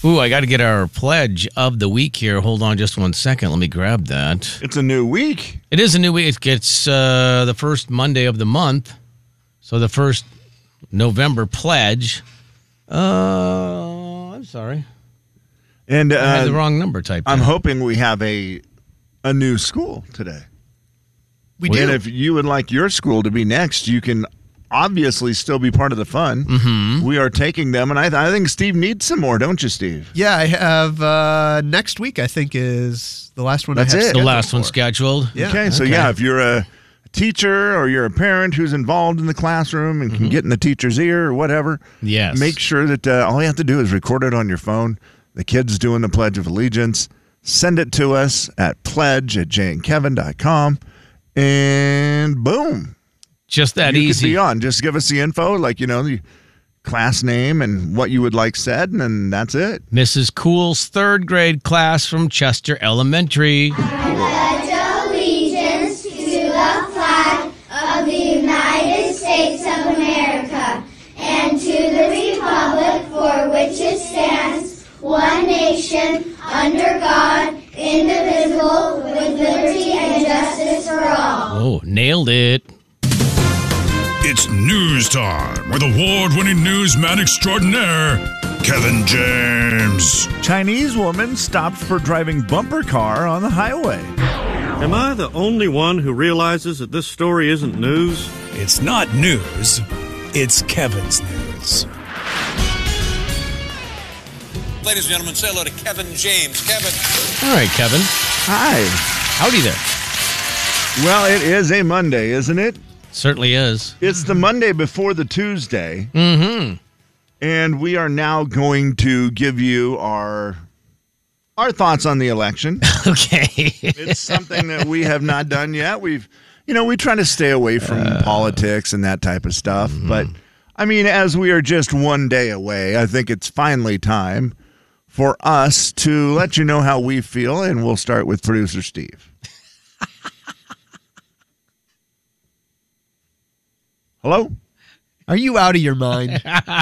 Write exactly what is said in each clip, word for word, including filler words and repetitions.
Ooh, I got to get our pledge of the week here. Hold on just one second. Let me grab that. It's a new week. It is a new week. It gets uh, the first Monday of the month. So the first November pledge. Uh, I'm sorry. And uh, I had the wrong number typed I'm in. hoping we have a a new school today. We And do. if you would like your school to be next, you can obviously still be part of the fun. Mm-hmm. We are taking them, and I, I think Steve needs some more, don't you, Steve? Yeah, I have uh, next week, I think, is the last one That's I have it. The scheduled last one for. scheduled. Yeah. Okay, so Okay. yeah, if you're a teacher or you're a parent who's involved in the classroom and can get in the teacher's ear or whatever, Yes. make sure that uh, all you have to do is record it on your phone. The kid's doing the Pledge of Allegiance. Send it to us at pledge at jay and kevin dot com, and boom. Just that you easy. could be on. Just give us the info, like, you know, the class name and what you would like said, and then that's it. Missus Cool's third grade class from Chester Elementary. Allegiance to the flag of the United States of America and to the republic for which it stands, one nation, under God, indivisible, with liberty and justice for all. Oh, nailed it. It's news time with award-winning newsman extraordinaire, Kevin James. Chinese woman stopped for driving bumper car on the highway. Am I the only one who realizes that this story isn't news? It's not news. It's Kevin's news. Ladies and gentlemen, say hello to Kevin James. Kevin. All right, Kevin. Hi. Howdy there. Well, it is a Monday, isn't it? Certainly is. It's the Monday before the Tuesday. Mm-hmm. And we are now going to give you our our thoughts on the election. Okay. It's something that we have not done yet. We've, you know, we try to stay away from uh, politics and that type of stuff. Mm-hmm. But, I mean, as we are just one day away, I think it's finally time for us to let you know how we feel. And we'll start with producer Steve. Hello? Are you out of your mind?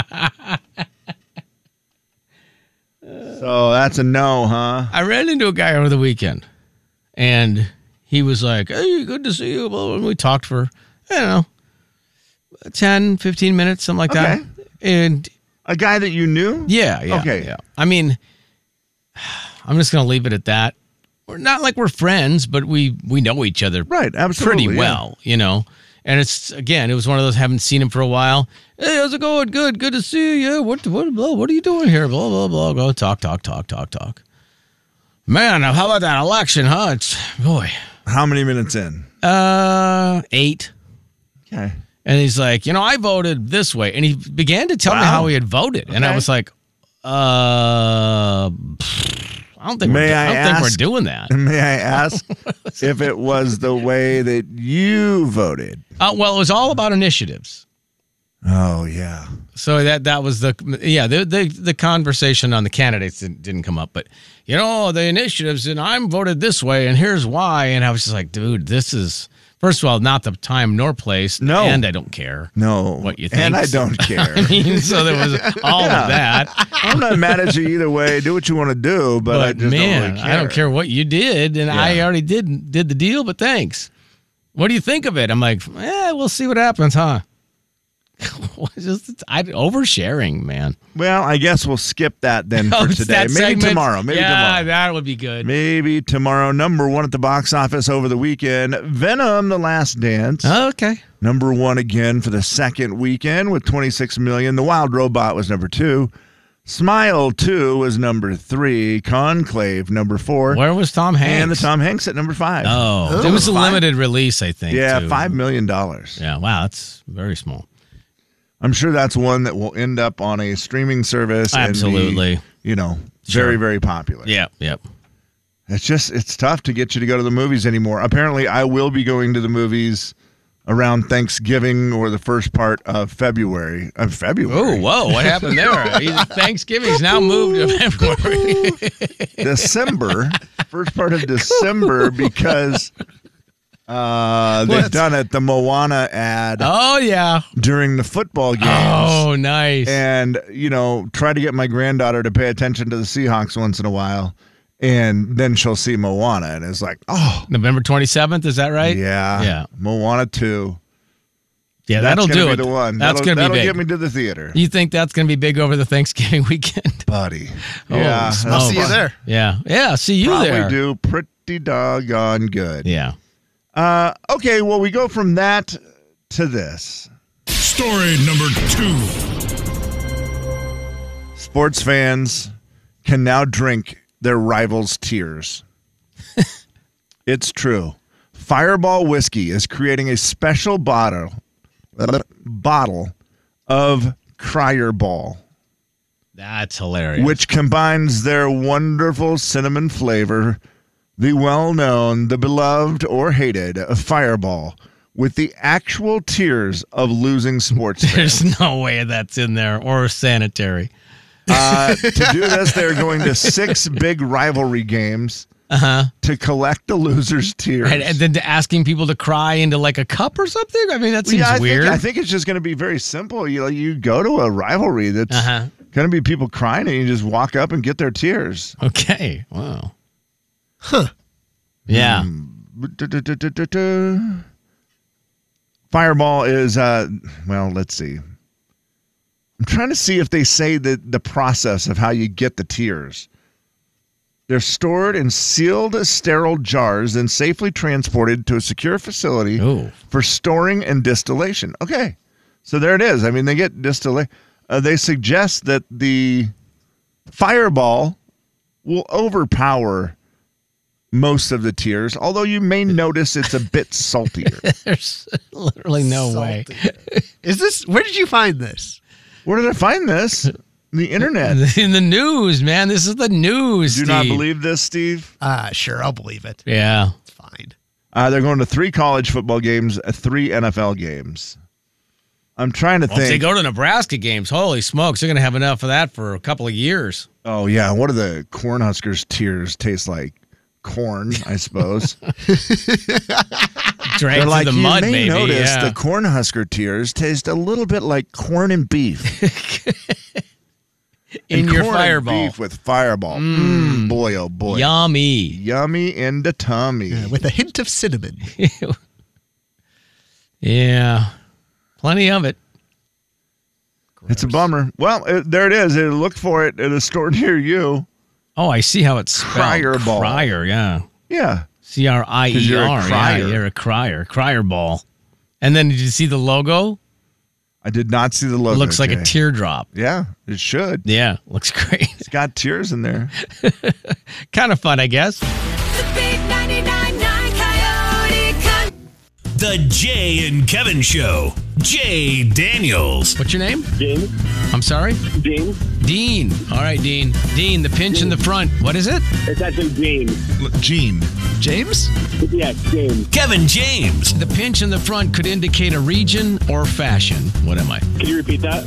So that's a no, huh? I ran into a guy over the weekend, and he was like, hey, good to see you. And we talked for, I don't know, ten, fifteen minutes, something like Okay. that. And a guy that you knew? Yeah, yeah. Okay. Yeah. I mean, I'm just going to leave it at that. We're not like we're friends, but we, we know each other right, absolutely, pretty well, yeah. you know. And it's, again, it was one of those, haven't seen him for a while. Hey, how's it going? Good, good to see you. What, what, blah, what are you doing here? Blah, blah, blah. Go talk, talk, talk, talk, talk. Man, how about that election, huh? It's, boy. How many minutes in? Uh, eight. Okay. And he's like, you know, I voted this way. And he began to tell wow. me how he had voted. Okay. And I was like, uh... I don't think, may we're, I I don't ask, think we're doing that. May I ask if it was the way that you voted? Uh, well, it was all about initiatives. Oh, yeah. So that that was the, yeah, the the, the conversation on the candidates didn't, didn't come up. But, you know, the initiatives, and I'm voted this way, and here's why. And I was just like, dude, this is, first of all, not the time nor place. No. And I don't care. No. What you think. And I don't care. I mean, so there was all yeah. of that. I'm not mad at you either way. Do what you want to do, but, but I just man, don't really care. I don't care what you did, and Yeah. I already did did the deal, but thanks. What do you think of it? I'm like, eh, we'll see what happens, huh? Just I, oversharing, man. Well, I guess we'll skip that then Oh, for it's today. that Maybe segment? tomorrow. Maybe yeah, tomorrow. that would be good. Maybe tomorrow. Number one at the box office over the weekend. Venom: The Last Dance. Oh, okay. Number one again for the second weekend with twenty-six million dollars. The Wild Robot was number two. Smile two was number three. Conclave number four. Where was Tom Hanks? And the Tom Hanks at number five. Oh, Ooh, it was a five. limited release, I think. Yeah, too. five million dollars. Yeah, wow, that's very small. I'm sure that's one that will end up on a streaming service. Absolutely. And be, you know, Sure. very, very popular. Yeah, yep. It's just, it's tough to get you to go to the movies anymore. Apparently, I will be going to the movies around Thanksgiving or the first part of February. Of February. Oh, whoa, what happened there? Thanksgiving's now moved to February. December, first part of December, because Uh, they've What? done it. The Moana ad Oh, yeah. during the football games. Oh, nice. And, you know, try to get my granddaughter to pay attention to the Seahawks once in a while. And then she'll see Moana and it's like, oh. November twenty-seventh, is that right? Yeah. Yeah. Moana two. Yeah, That's that'll gonna do be it. the one. That's that'll, going to be that'll big. get me to the theater. You think that's going to be big over the Thanksgiving weekend? Buddy. Oh, yeah. smokes. I'll see you there. Yeah. Yeah, see you Probably there. do pretty doggone good. Yeah. Uh, okay, well, we go from that to this. Story number two. Sports fans can now drink their rivals' tears. It's true. Fireball Whiskey is creating a special bottle, bottle of Cryer Ball, That's hilarious. which combines their wonderful cinnamon flavor, the well-known, the beloved or hated Fireball, with the actual tears of losing sports fans. There's no way that's in there or sanitary. Uh, to do this, they're going to six big rivalry games Uh-huh. to collect the losers' tears. Right, and then to asking people to cry into like a cup or something? I mean, that Well, seems yeah, I weird. Think, I think it's just going to be very simple. You you go to a rivalry that's Uh-huh. going to be people crying, and you just walk up and get their tears. Okay. Wow. Huh. Yeah. Mm. Fireball is, uh, well, let's see. I'm trying to see if they say the, the process of how you get the tears. They're stored in sealed, sterile jars and safely transported to a secure facility Ooh. for storing and distillation. Okay. So there it is. I mean, they get distillation. Uh, they suggest that the Fireball will overpower most of the tears, although you may notice it's a bit saltier. There's literally no way. Is this? Where did you find this? Where did I find this? The internet. In the news, man. This is the news. Do you not Steve. believe this, Steve? Ah, sure, I'll believe it. Yeah. It's fine. Uh, they're going to three college football games, uh, three N F L games. I'm trying to Well, if they think. go to Nebraska games, holy smokes, they're going to have enough of that for a couple of years. Oh, yeah. What do the Cornhuskers' tears taste like? Corn, I suppose. Drag They're through like, the you mud, may maybe. notice yeah. the Cornhusker tears taste a little bit like corn and beef. In And your corn Fireball. and beef with Fireball. Mm, boy, oh boy. Yummy. Yummy in the tummy. Yeah, with a hint of cinnamon. Yeah. Plenty of it. It's a bummer. Well, it, there it is. It, look for it at a store near you. Oh, I see how it's spelled. Cryer Ball. Cryer, yeah. Yeah. C R I 'Cause E you're a R. Yeah, crier. you're a crier. Cryer Ball. And then did you see the logo? I did not see the logo. It looks like a Jay. teardrop. Yeah, it should. Yeah, looks great. It's got tears in there. Kind of fun, I guess. The big ninety-nine point nine Coyote Country. The Jay and Kevin Show. Jay Daniels. What's your name? Dean. I'm sorry? Dean. Dean. All right, Dean. Dean, the pinch in the front. What is it? It's actually Dean. Gene. James? Yes, Dean. Kevin James. The pinch in the front could indicate a region or fashion. What am I? Can you repeat that?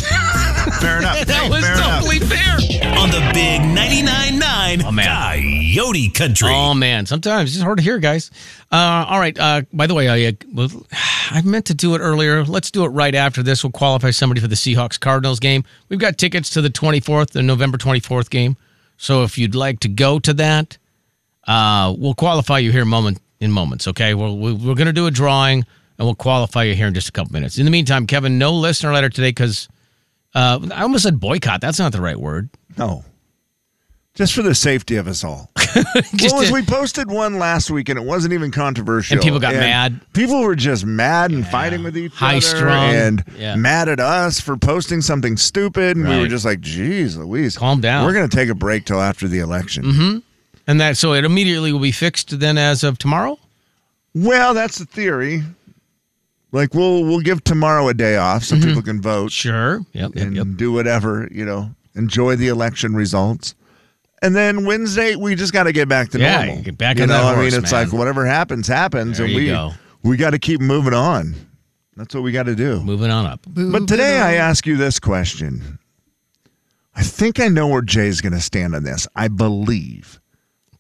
Fair enough. That Hey, was fair enough. totally fair. On the big ninety-nine point nine Oh, man. Coyote Country. Oh, man. Sometimes it's hard to hear, guys. Uh, all right. Uh, by the way, I, uh, well, I meant to do it earlier. Let's do it right after this. We'll qualify somebody for the Seahawks-Cardinals game. We've got tickets to the twenty-fourth, the November twenty-fourth game. So if you'd like to go to that, uh, we'll qualify you here moment in moments, okay? We're, we're going to do a drawing, and we'll qualify you here in just a couple minutes. In the meantime, Kevin, no listener letter today because uh, I almost said boycott. That's not the right word. No. Just for the safety of us all. Just well, as to- we posted one last week, and it wasn't even controversial. And people got mad. People were just mad and fighting with each High other. strung. And Yeah. mad at us for posting something stupid. And we were Right. just like, geez, Louise. Calm down. We're going to take a break till after the election. Mm-hmm. And that so it immediately will be fixed then as of tomorrow? Well, that's the theory. Like, we'll we'll give tomorrow a day off so people can vote. Sure. Yep, yep, and yep. do whatever, you know, enjoy the election results. And then Wednesday, we just got to get back to Yeah, normal. get back you on know, that I horse, mean, it's man. like whatever happens, happens, There and you we go. we got to keep moving on. That's what we got to do. Moving on up. But today, I ask you this question. I think I know where Jay's going to stand on this. I believe.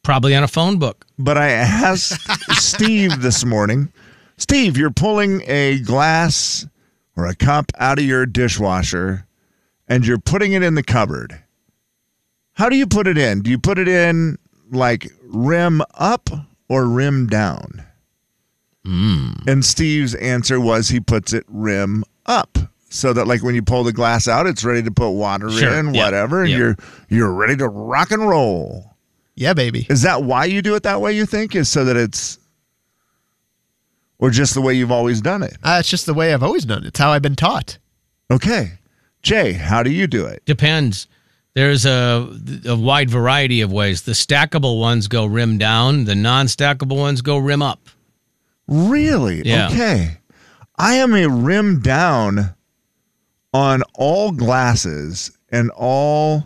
Probably on a phone book. But I asked Steve this morning, Steve, you're pulling a glass or a cup out of your dishwasher and you're putting it in the cupboard. How do you put it in? Do you put it in like rim up or rim down? Mm. And Steve's answer was he puts it rim up. So that like when you pull the glass out, it's ready to put water Sure. in, Yep. whatever, and Yep. you're you're ready to rock and roll. Yeah, baby. Is that why you do it that way, you think? Is so that it's or just the way you've always done it? Uh, it's just the way I've always done it. It's how I've been taught. Okay. Jay, how do you do it? Depends. There's a, a wide variety of ways. The stackable ones go rim down. The non-stackable ones go rim up. Really? Yeah. Okay. I am a rim down on all glasses and all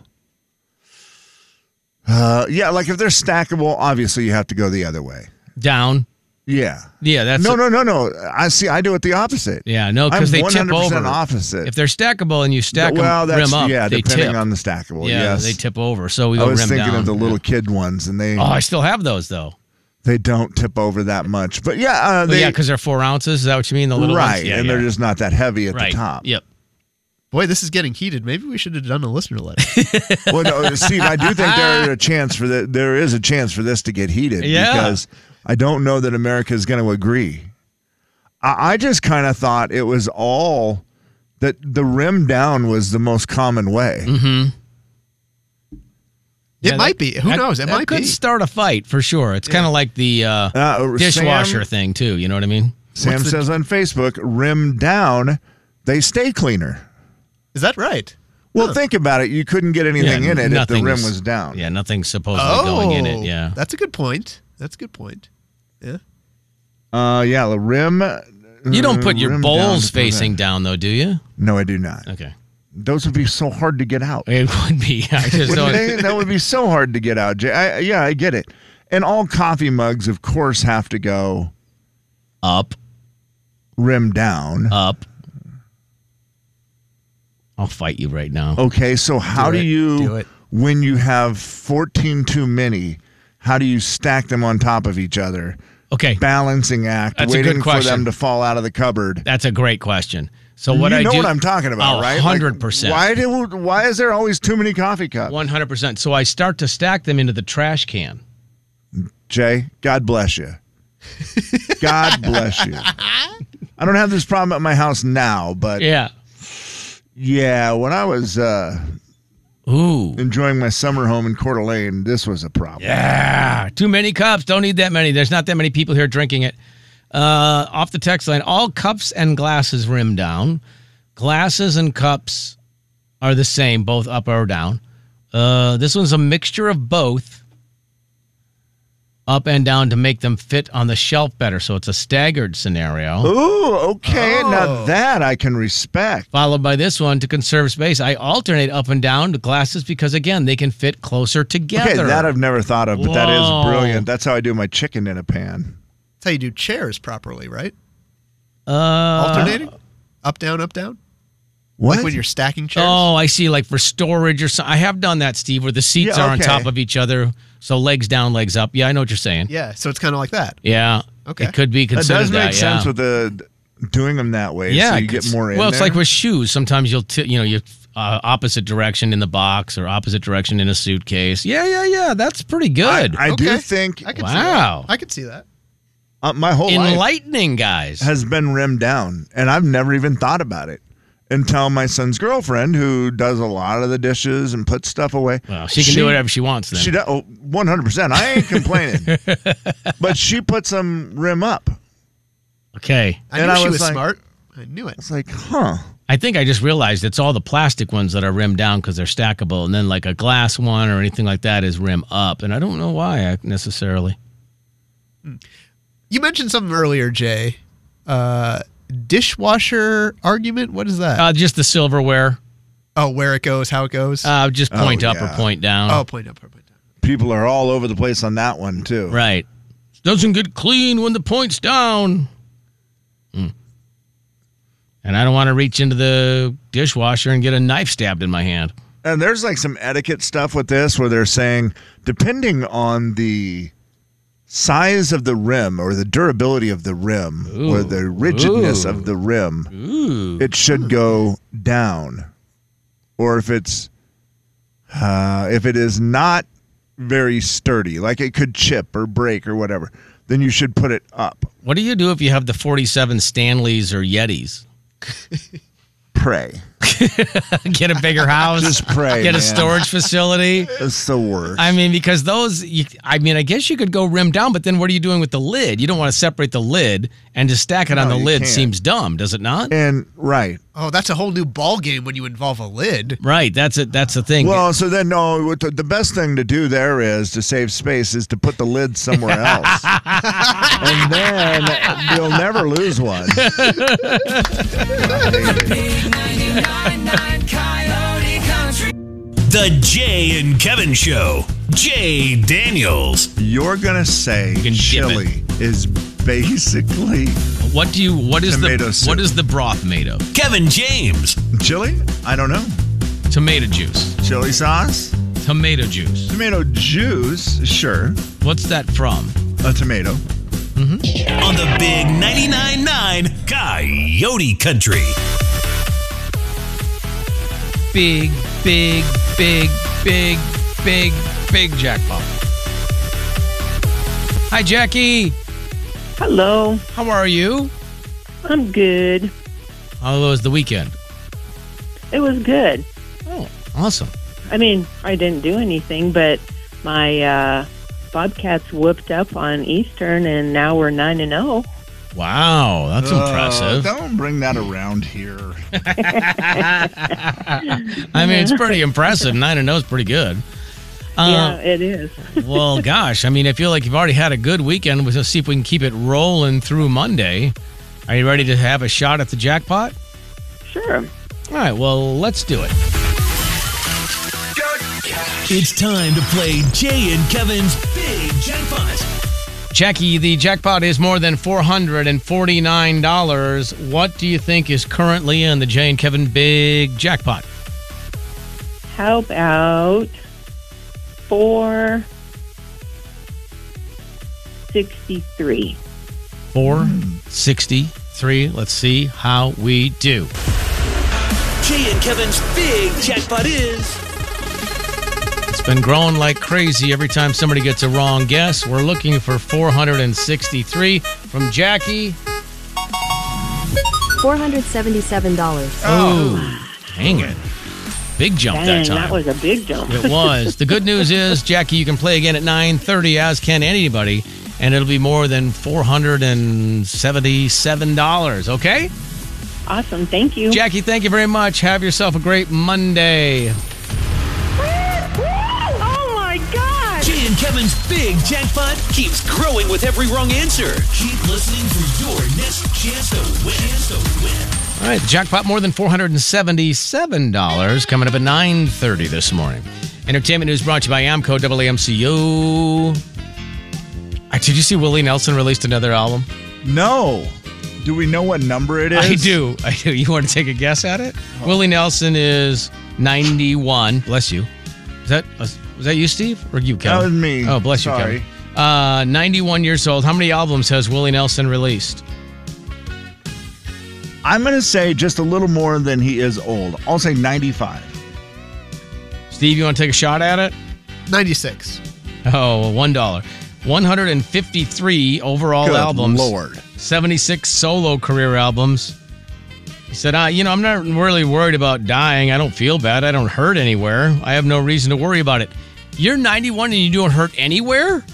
uh yeah, like if they're stackable, obviously you have to go the other way. Down. Yeah. Yeah, that's No, a- no, no, no. I see I do it the opposite. Yeah, no, because I'm they one tip hundred percent over. opposite. If they're stackable and you stack well, them that's rim up, yeah, they depending tip. on the stackable. Yeah, yes. they tip over. So we I go was rim thinking down. of the little kid ones, and they Oh, I still have those though. they don't tip over that much. But yeah, uh, Well, they yeah, because they're four ounces. Is that what you mean? The little right, ones? Yeah, and yeah. they're just not that heavy at right. the top. Yep. Boy, this is getting heated. Maybe we should have done a listener letter. Well, no, Steve, I do think there are a chance for that. There is a chance for this to get heated Yeah. because I don't know that America is going to agree. I, I just kind of thought it was all that the rim down was the most common way. Mm-hmm. It Yeah, might that- be. Who that- knows? It that might could be. start a fight for sure. It's kind of like the uh, Uh, dishwasher Sam, thing too. You know what I mean? Sam What's the- says on Facebook, rim down, they stay cleaner. Is that right? Well, Huh. think about it. You couldn't get anything Yeah, in it if the nothing's- rim was down. Yeah, nothing's supposedly going in it. Yeah. That's a good point. That's a good point. Yeah. Uh, yeah, the rim. You don't put your rim down bowls to prevent- facing down though, do you? No, I do not. Okay. Those would be so hard to get out. It would be. I just Wouldn't don't. they? That would be so hard to get out. Jay. I, yeah, I get it. And all coffee mugs, of course, have to go Up, rim down. up. I'll fight you right now. Okay, so how Do do, it. you, Do it. when you have fourteen too many, how do you stack them on top of each other? Okay, Balancing act, That's a good waiting for question. them to fall out of the cupboard. that's a great question. So what you I know do? what I'm talking about, Oh, right? one hundred percent. Why do? Why is there always too many coffee cups? One hundred percent. So I start to stack them into the trash can. Jay, God bless you. God bless you. I don't have this problem at my house now, but Yeah. yeah, when I was uh, Ooh. enjoying my summer home in Coeur d'Alene, this was a problem. Yeah. Too many cups. Don't need that many. There's not that many people here drinking it. Uh, off the text line, all cups and glasses rim down. Glasses and cups are the same, both up or down. Uh, this one's a mixture of both, up and down, to make them fit on the shelf better. So it's a staggered scenario. Ooh, okay. Oh. Now that I can respect. Followed by this one, to conserve space, I alternate up and down to glasses because, again, they can fit closer together. Okay, that I've never thought of, but that is Whoa. brilliant. That's how I do my chicken in a pan. That's how you do chairs properly, right? uh, Alternating? Up, down, up, down? What? Like when you're stacking chairs? Oh, I see. Like for storage or something. I have done that, Steve, where the seats Yeah, are on okay. top of each other. So legs down, legs up. Yeah, I know what you're saying. Yeah, so it's kind of like that. Yeah. Okay. It could be That considered does make that, sense yeah. with the doing them that way. yeah, so you get it's- more in Well, it's there. like with shoes. Sometimes you'll, t- you know, you uh, opposite direction in the box or opposite direction in a suitcase. Yeah, yeah, yeah. That's pretty good. I, I do Okay. think I can Wow. see that. I could see that. uh, my whole life Enlightening, guys. has been rimmed down, and I've never even thought about it until my son's girlfriend, who does a lot of the dishes and puts stuff away. Well, she can do whatever she wants then. She does. Oh, one hundred percent. I ain't complaining. But she puts them rim up. Okay. I And knew I she was was like- smart. I knew it. It's like, huh. I think I just realized it's all the plastic ones that are rimmed down because they're stackable. And then like a glass one or anything like that is rim up. And I don't know why I- necessarily. You mentioned something earlier, Jay. Uh, dishwasher argument? What is that? Uh, just the silverware. oh, where it goes, how it goes? Uh, just point Oh, up or yeah. point down. oh, point up, point down. People are all over the place on that one, too. Right. Doesn't get clean when the point's down. Hmm. And I don't want to reach into the dishwasher and get a knife stabbed in my hand. And there's like some etiquette stuff with this where they're saying, depending on the size of the rim or the durability of the rim Ooh. or the rigidness Ooh. of the rim, Ooh. it should go down. Or if it's uh, if it is not very sturdy, like it could chip or break or whatever, then you should put it up. What do you do if you have the forty-seven Stanleys or Yetis? Pray. Get a bigger house. Just pray, Get a man. storage facility. It's the worst. I mean, because those, you, I mean, I guess you could go rim down, but then what are you doing with the lid? You don't want to separate the lid and just stack it on No, the you lid. can't. Seems dumb, does it not? And right. Oh, that's a whole new ball game when you involve a lid. Right. That's it. That's the thing. Well, so then, no, what the, the best thing to do there is to save space is to put the lid somewhere else. And then you'll never lose one. The Jay and Kevin Show. Jay Daniels. You're going to say can dip chili is basically what do you? What is Tomato the soup. what is the broth made of? Kevin James. chili? I don't know. Tomato juice. Chili sauce? Tomato juice. Tomato juice? Sure. What's that from? A tomato. On the big ninety-nine point nine Coyote Country. Big, big, big, big, big, big jackpot. Hi, Jackie. Hello. How are you? I'm good. How was the weekend? It was good. Oh, awesome. I mean, I didn't do anything, but my uh, Bobcats whooped up on Eastern, and now we're nine and zero. Wow, that's Uh, impressive. Don't bring that around here. I mean, it's pretty impressive. Nine and zero is pretty good. Yeah, Uh, it is. well, gosh, I mean, I feel like you've already had a good weekend. We'll see if we can keep it rolling through Monday. Are you ready to have a shot at the jackpot? Sure. All right, well, let's do it. It's time to play Jay and Kevin's Big Jackpot. Jackie, the jackpot is more than four hundred forty-nine dollars. What do you think is currently in the Jay and Kevin Big Jackpot? How about four sixty-three? four sixty-three. Let's see how we do. Jay and Kevin's Big Jackpot is It's been growing like crazy every time somebody gets a wrong guess. We're looking for four hundred sixty-three from Jackie. four hundred seventy-seven dollars. Oh, dang it. Big jump Dang, that time. that was a big jump. It was. The good news is, Jackie, you can play again at nine thirty, as can anybody, and it'll be more than four hundred seventy-seven dollars, okay? Awesome. Thank you. Jackie, thank you very much. Have yourself a great Monday. Oh, my God. Jay and Kevin's Big Jackpot keeps growing with every wrong answer. Keep listening for your next chance to win. Chance to win. All right, the jackpot more than four hundred seventy-seven dollars coming up at nine thirty this morning. Entertainment news brought to you by Amco W M C U. Uh, Did you see Willie Nelson released another album? No. Do we know what number it is? I do. I do. You want to take a guess at it? Oh. Willie Nelson is ninety-one. Bless you. Is that was that you, Steve, or you, Kevin? That was me. Oh, bless Sorry. you, Kevin. Uh, ninety-one years old. How many albums has Willie Nelson released? I'm going to say just a little more than he is old. I'll say ninety-five. Steve, you want to take a shot at it? ninety-six. Oh, one dollar. one hundred fifty-three overall Good albums. Lord. seventy-six solo career albums. He said, uh, you know, I'm not really worried about dying. I don't feel bad. I don't hurt anywhere. I have no reason to worry about it. You're ninety-one and you don't hurt anywhere?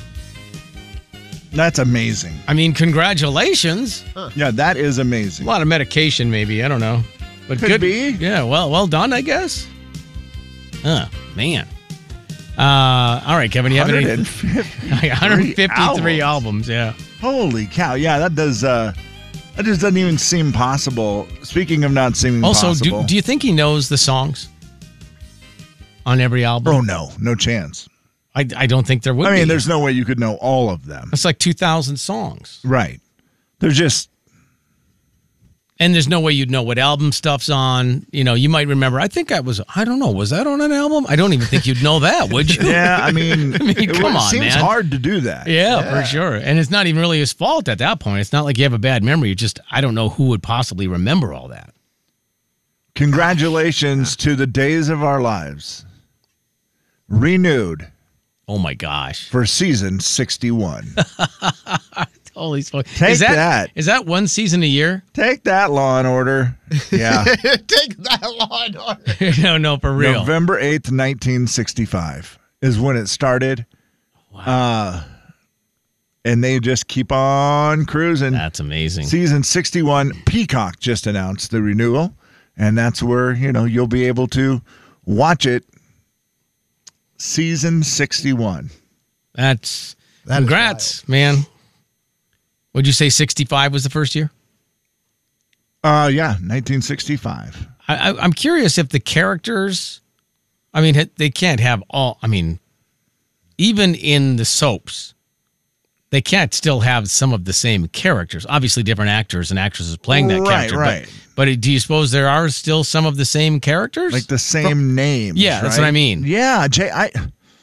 That's amazing. I mean, congratulations. Huh. Yeah, that is amazing. A lot of medication, maybe. I don't know. But Could good. be. Yeah, well, well done, I guess. Oh, man. Uh, all right, Kevin, you have any? one hundred fifty-three one hundred fifty-three albums. albums, yeah. Holy cow. Yeah, that does, uh, that just doesn't even seem possible. Speaking of not seeming Also, possible. do, do you think he knows the songs on every album? Oh, no. No chance. I, I don't think there would I mean, be. there's no way you could know all of them. That's like two thousand songs. Right. They're just, And there's no way you'd know what album stuff's on. You know, you might remember, I think I was, I don't know, was that on an album? I don't even think you'd know that, would you? Yeah, I mean, I mean it, come it on, seems man. hard to do that. Yeah, Yeah. for sure. And it's not even really his fault at that point. It's not like you have a bad memory. You just, I don't know who would possibly remember all that. Congratulations to the Days of Our Lives. Renewed. Oh, my gosh. For season sixty-one. Holy smoke. Take is that, that. Is that one season a year? Take that, Law and Order. Yeah. Take that Law and Order. no, no, for real. November eighth, nineteen sixty-five is when it started. Wow. Uh, and they just keep on cruising. That's amazing. Season sixty-one, Peacock just announced the renewal. And that's where, you know, you'll be able to watch it. Season sixty-one. That's, That is congrats, man. Would you say sixty-five was the first year? Uh, yeah, nineteen sixty-five. I, I, I'm curious if the characters, I mean, they can't have all, I mean, even in the soaps, they can't still have some of the same characters. Obviously, different actors and actresses playing that Right, character. right. But, but do you suppose there are still some of the same characters? Like the same names. Yeah, that's right? what I mean. Yeah, Jay, I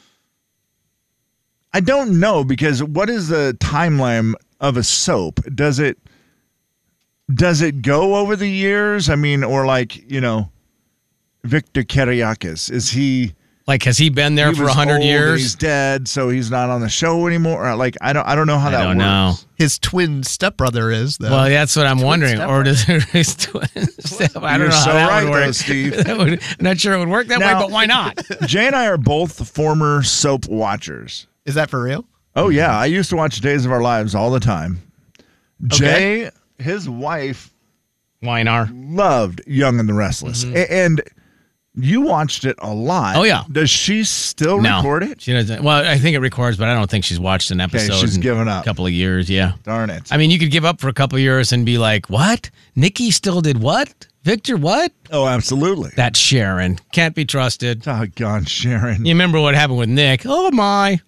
I don't know, because what is the timeline of a soap? Does it does it go over the years? I mean, or like, you know, Victor Kiriakis, is he like, has he been there he for was a hundred old and years? He's dead, so he's not on the show anymore. Or like, I don't I don't know how I that don't works. know. His twin stepbrother is, though. Well, that's what I'm Twin wondering. stepbrother. Or does his twin step? I don't You're know how so that right, would work. though, Steve. That would, I'm not sure it would work that Now- way, but why not? Jay and I are both former soap watchers. Is that for real? Oh, yeah. I used to watch Days of Our Lives all the time. Jay, his wife, Weinar. loved Young and the Restless. A- And you watched it a lot. Oh, yeah. Does she still No, record it? she doesn't. Well, I think it records, but I don't think she's watched an episode. she's in given up. A couple of years, yeah. Darn it. I mean, you could give up for a couple of years and be like, "What? Nikki still did what? Victor what?" Oh, absolutely. That's Sharon. Can't be trusted. Doggone Sharon. You remember what happened with Nick? Oh my.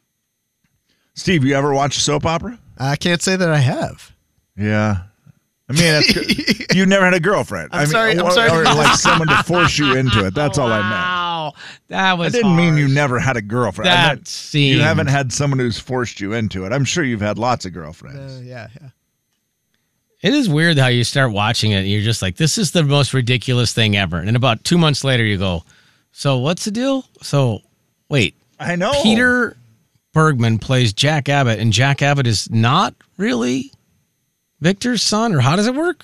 Steve, you ever watch a soap opera? I can't say that I have. Yeah. I mean, that's good. You never had a girlfriend. I'm I mean, sorry, I'm or, sorry. or like someone to force you into it. That's all I meant. Wow, that was. I didn't mean you harsh. never had a girlfriend. I That meant seemed. you haven't had someone who's forced you into it. I'm sure you've had lots of girlfriends. Uh, yeah, yeah. It is weird how you start watching it and you're just like, this is the most ridiculous thing ever. And about two months later, you go, so what's the deal? So, wait. I know. Peter Bergman plays Jack Abbott, and Jack Abbott is not really Victor's son, or how does it work?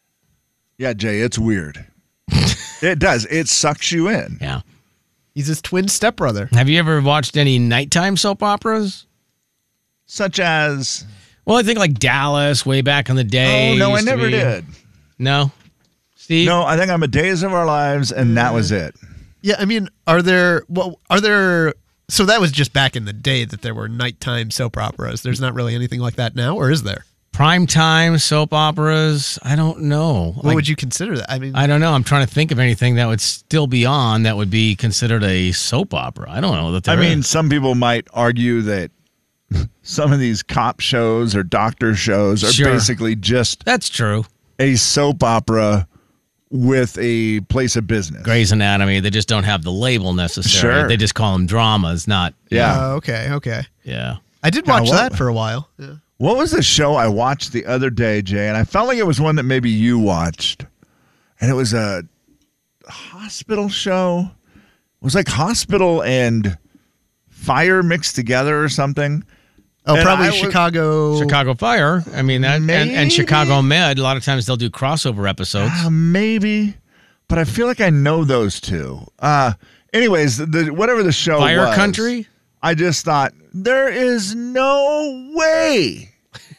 Yeah, Jay, it's weird. It does. It sucks you in. Yeah. He's his twin stepbrother. Have you ever watched any nighttime soap operas? Such as... Well, I think like Dallas way back in the day. Oh, no, I used to never be. did. No? Steve? No, I think I'm a Days of Our Lives, and that was it. Yeah, I mean, are there, well, are there, so that was just back in the day that there were nighttime soap operas. There's not really anything like that now, or is there? Primetime soap operas? I don't know. What Like, would you consider that? I mean, I don't know. I'm trying to think of anything that would still be on that would be considered a soap opera. I don't know that there I mean, is. some people might argue that some of these cop shows or doctor shows are Sure. basically just That's true. a soap opera with a place of business. Grey's Anatomy, they just don't have the label necessarily. Sure. They just call them dramas, not. Yeah. Oh, okay, okay. Yeah. I did Now, watch what- that for a while. Yeah. What was the show I watched the other day, Jay? And I felt like it was one that maybe you watched. And it was a hospital show. It was like hospital and fire mixed together or something. Oh, And probably I was- Chicago. Chicago Fire. I mean, that, and, Maybe. and Chicago Med, a lot of times they'll do crossover episodes. Uh, maybe, but I feel like I know those two. Uh, anyways, the, whatever the show Fire was, Country? I just thought, there is no way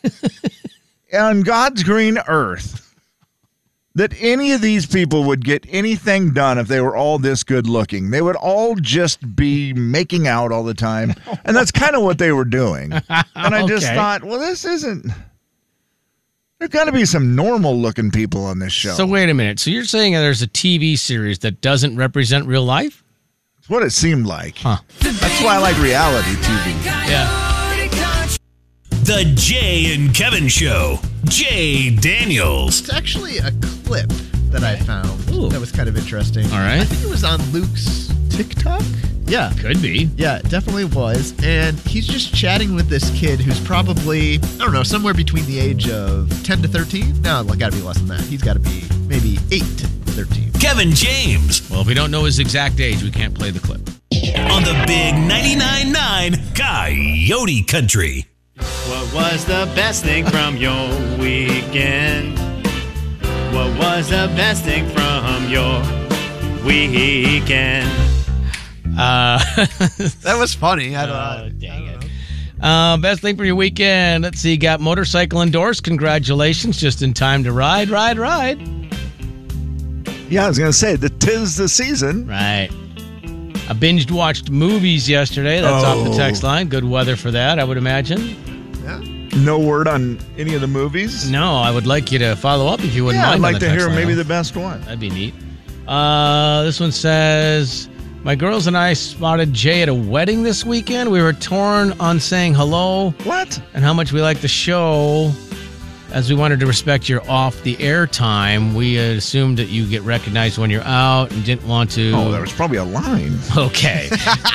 on God's green earth that any of these people would get anything done if they were all this good looking. They would all just be making out all the time. And that's kind of what they were doing. And I just Okay. thought, well, this isn't... There got to be some normal looking people on this show. So wait a minute. So you're saying there's a T V series that doesn't represent real life? That's what it seemed like. Huh. That's why I like reality T V. Yeah. The Jay and Kevin Show. Jay Daniels. It's actually a clip that I found Ooh. that was kind of interesting. All right. I think it was on Luke's TikTok. Yeah. Could be. Yeah, it definitely was. And he's just chatting with this kid who's probably, I don't know, somewhere between the age of ten to thirteen. No, like, gotta be less than that. He's gotta be maybe eight to thirteen. Kevin James. Well, if we don't know his exact age, we can't play the clip. On the big ninety-nine point nine Coyote Country. What was the best thing from your weekend? What was the best thing from your weekend? Uh, that was funny. I don't oh, know. Dang it. Uh, best thing for your weekend. Let's see. Got motorcycle endorsed. Congratulations. Just in time to ride, ride, ride. Yeah, I was going to say, the tis the season. Right. I binged watched movies yesterday. That's Oh. off the text line. Good weather for that, I would imagine. No word on any of the movies? No, I would like you to follow up if you wouldn't Yeah, mind. I'd on like the to text hear line. maybe the best one. That'd be neat. Uh, this one says, my girls and I spotted Jay at a wedding this weekend. We were torn on saying hello. What? And how much we like the show. As we wanted to respect your off-the-air time, we assumed that you get recognized when you're out and didn't want to... Oh, there was probably a line. Okay.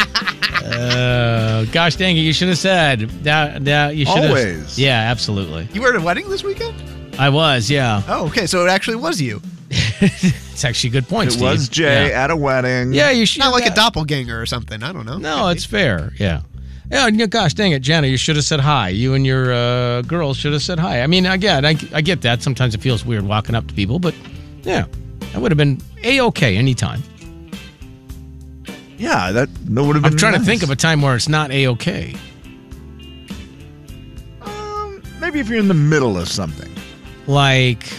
uh, gosh dang it, you should have said. That, that, you should Always. Yeah, absolutely. You were at a wedding this weekend? I was, yeah. Oh, okay. So it actually was you. It's actually a good point, It Steve. was Jay Yeah, at a wedding. yeah you should. Not like yeah. a doppelganger or something. I don't know. No, it's fair. Yeah. Yeah, yeah, gosh dang it, Jenna, you should have said hi. You and your uh, girls should have said hi. I mean, again, I, I get that. Sometimes it feels weird walking up to people, but yeah, that would have been A-okay anytime. Yeah, that, that would have been I'm trying nice. to think of a time where it's not A-okay. Um, maybe if you're in the middle of something. Like,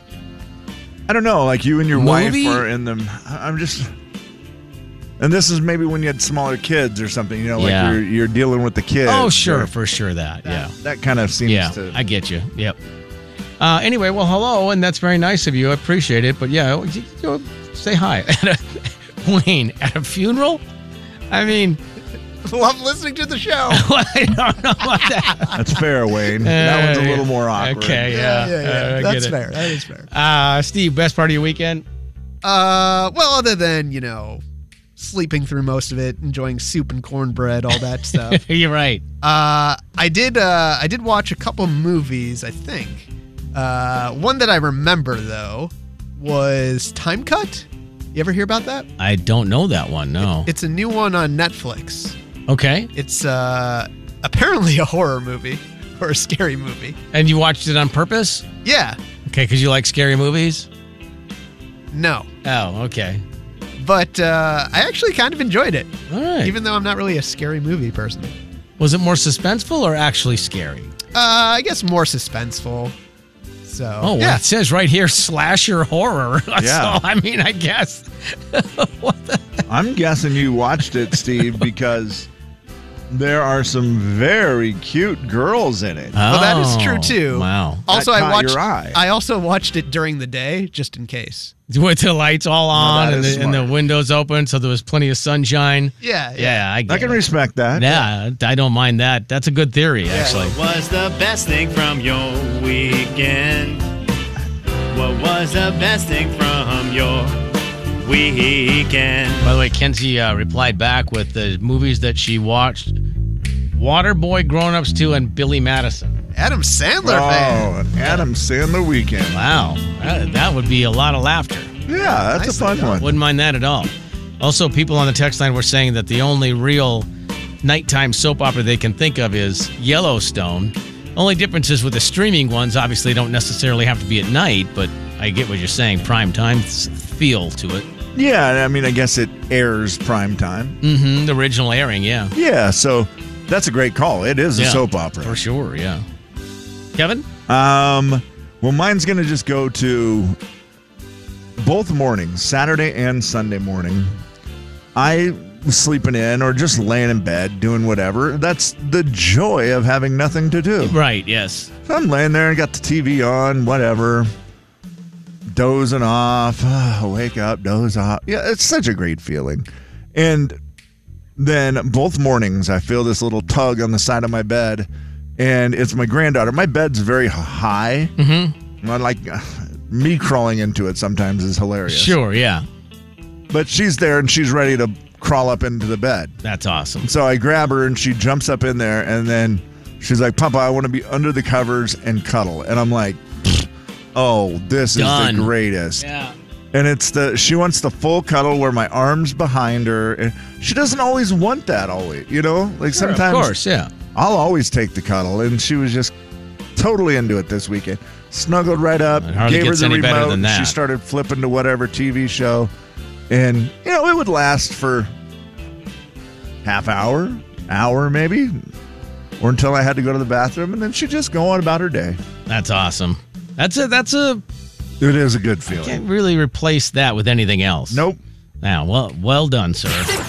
I don't know, like you and your Movie? wife are in them. I'm just... And this is maybe when you had smaller kids or something, you know, like Yeah. you're you're dealing with the kids. oh, sure, or- for sure that, yeah. That kind of seems Yeah, to... I get you. Yep. Uh, anyway, well, hello, and that's very nice of you. I appreciate it. But yeah, you know, say hi. At a, Wayne, at a funeral? I mean... Love listening to the show. I don't know what that... That's fair, Wayne. that one's a little more awkward. Okay, yeah. yeah, yeah. Uh, I That's get it. fair. That is fair. Uh, Steve, best part of your weekend? Uh, well, other than, you know, sleeping through most of it, enjoying soup and cornbread, all that stuff. You're right. Uh, I did. Uh, I did watch a couple movies. I think. Uh, one that I remember though was Time Cut. You ever hear about that? I don't know that one, no. It's a new one on Netflix. Okay. It's uh, apparently a horror movie or a scary movie. And you watched it on purpose? Yeah. Okay, because you like scary movies? No. Oh, okay. But uh, I actually kind of enjoyed it. All right. Even though I'm not really a scary movie person. Was it more suspenseful or actually scary? Uh, I guess more suspenseful. So, Oh, well, yeah. it says right here, slasher horror. Yeah. So, I mean, I guess. What the? I'm guessing you watched it, Steve, because there are some very cute girls in it. Well, that is true Oh, too. Wow. Also, That I caught watched. your eye. I also watched it during the day, just in case. With the lights all on that and, is the, and the smart. windows open, so there was plenty of sunshine. Yeah, yeah. Yeah, I get I can it. respect that. Yeah, I don't mind that. That's a good theory, actually. What was the best thing from your weekend? What was the best thing from your weekend? By the way, Kenzie uh, replied back with the movies that she watched: Waterboy, Grown Ups two, and Billy Madison. Adam Sandler fan. Oh, an Adam Sandler weekend. Wow, that, that would be a lot of laughter. Yeah, that's a fun one. Wouldn't mind that at all. Also, people on the text line were saying that the only real nighttime soap opera they can think of is Yellowstone. Only difference is with the streaming ones, obviously don't necessarily have to be at night, but I get what you're saying. Prime time feel to it. Yeah, I mean, I guess it airs prime time. Mm-hmm. The original airing, yeah. Yeah, so that's a great call. It is a Yeah, soap opera. For sure, yeah. Kevin? Um, well, mine's going to just go to both mornings, Saturday and Sunday morning. I was sleeping in or just laying in bed doing whatever. That's the joy of having nothing to do. Right, yes. So I'm laying there and got the T V on, whatever, dozing off, oh, wake up, doze off. Yeah, it's such a great feeling. And then both mornings, I feel this little tug on the side of my bed, and it's my granddaughter. My bed's very high. Mm-hmm. I like me crawling into it sometimes is hilarious. Sure, yeah. But she's there and she's ready to crawl up into the bed. That's awesome. So I grab her and she jumps up in there and then she's like, Papa, I want to be under the covers and cuddle. And I'm like, oh, this Done. is the greatest. Yeah. And it's the she wants the full cuddle where my arm's behind her. And she doesn't always want that always, you know? Like Sure, sometimes of course, yeah. I'll always take the cuddle. And she was just totally into it this weekend. Snuggled right up, It hardly gave her gets the any remote. better than that. She started flipping to whatever T V show. And, you know, it would last for half hour, hour maybe, or until I had to go to the bathroom, and then she'd just go on about her day. That's awesome. That's a that's a It is a good feeling. can't really replace that with anything else. Nope. Now, well well done, sir. The